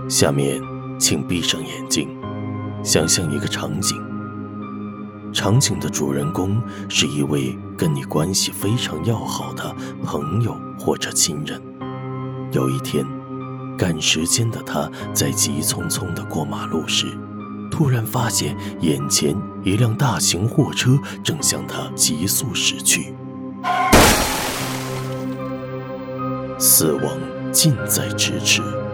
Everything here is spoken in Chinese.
下面请闭上眼睛，想象一个场景。场景的主人公是一位跟你关系非常要好的朋友或者亲人。有一天，赶时间的他在急匆匆地过马路时，突然发现眼前一辆大型货车正向他急速驶去。死亡近在咫尺。